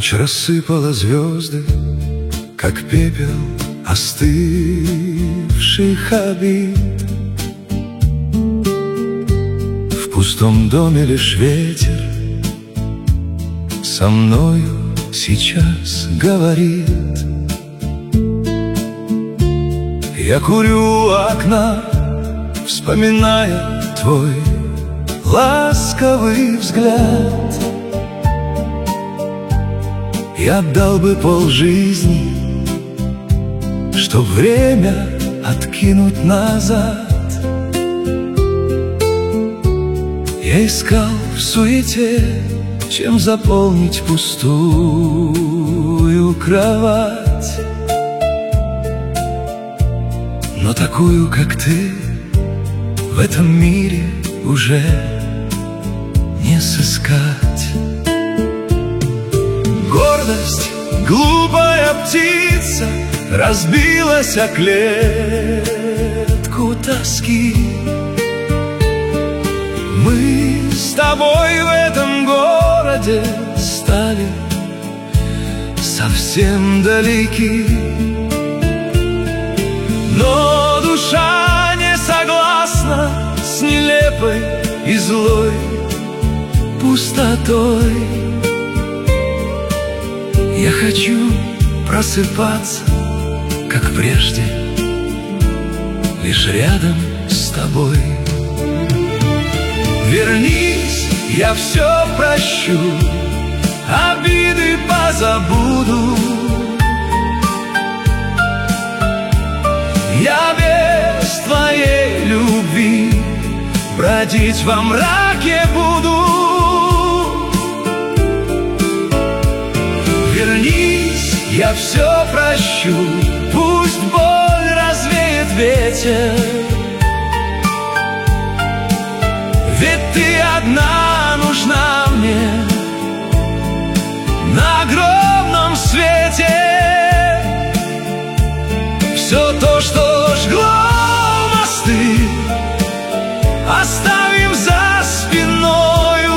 Ночь рассыпала звезды, как пепел остывших обид. В пустом доме лишь ветер со мною сейчас говорит. Я курю у окна, вспоминая твой ласковый взгляд. Я отдал бы полжизни, чтоб время откинуть назад. Я искал в суете, чем заполнить пустую кровать. Но такую, как ты, в этом мире уже не сыскать. Гордость, глупая птица, разбилась о клетку тоски. Мы с тобой в этом городе стали совсем далеки. Но душа не согласна с нелепой и злой пустотой. Я хочу просыпаться, как прежде, лишь рядом с тобой. Вернись, я все прощу, обиды позабуду. Я без твоей любви бродить во мраке буду. Вернись, я все прощу, пусть боль развеет ветер. Ведь ты одна нужна мне на огромном свете. Все то, что жгло мосты, оставим за спиною.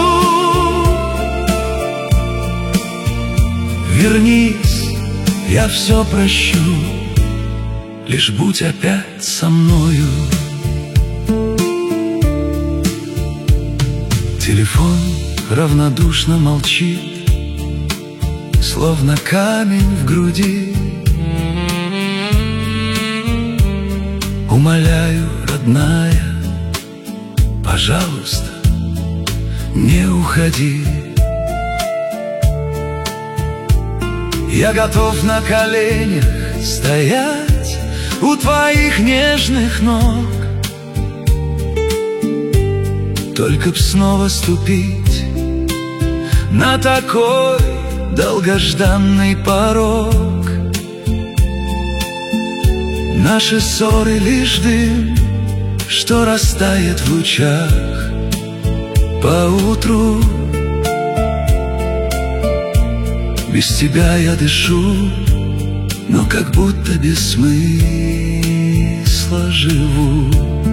Вернись, я все прощу, лишь будь опять со мною. Телефон равнодушно молчит, словно камень в груди. Умоляю, родная, пожалуйста, не уходи. Я готов на коленях стоять у твоих нежных ног, только б снова ступить на такой долгожданный порог. Наши ссоры лишь дым, что растает в лучах поутру. Без тебя я дышу, но как будто без смысла живу.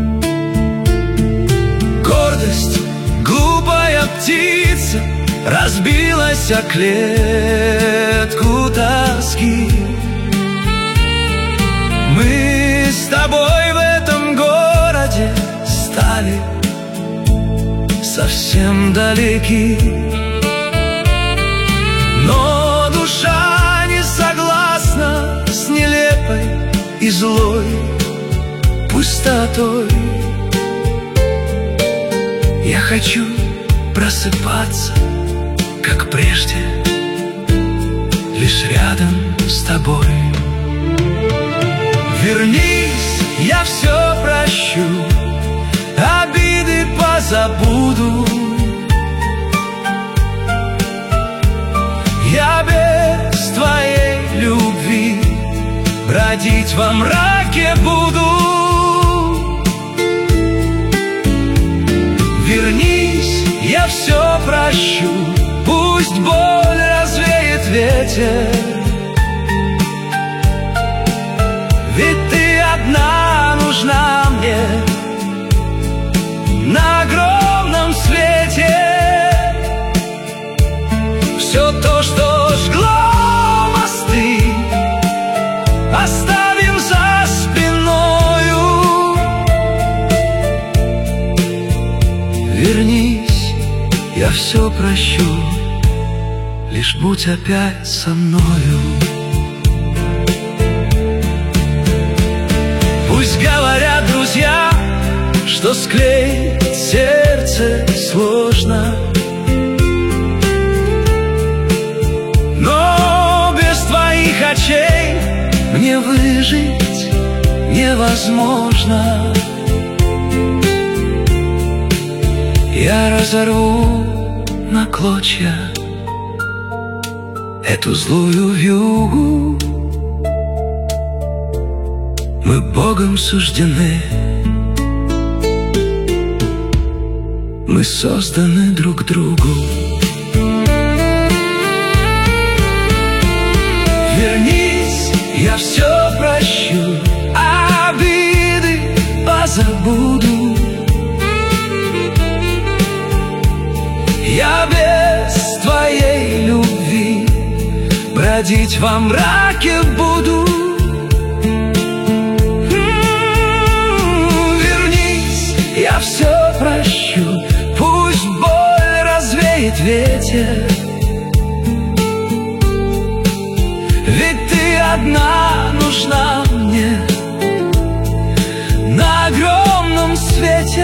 Гордость, глупая птица, разбилась о клетку тоски. Мы с тобой в этом городе стали совсем далеки. Но душа не согласна с нелепой и злой пустотой. Я хочу просыпаться, как прежде, лишь рядом с тобой. Вернись, я все прощу, обиды позабуду. Я без твоей любви бродить во мраке буду. Вернись, я все прощу, пусть боль развеет ветер. Ведь ты одна нужна мне на огромном свете. Все то, что жгло Вернись, я все прощу, лишь будь опять со мною. Пусть говорят друзья, что склеить сердце сложно, но без твоих очей мне выжить невозможно. Я разорву на клочья эту злую вьюгу. Мы Богом суждены, мы созданы друг другу. Вернись, я все прощу, обиды позабуду. Я без твоей любви бродить во мраке буду. Вернись, я все прощу, пусть боль развеет ветер. Ведь ты одна нужна мне на огромном свете.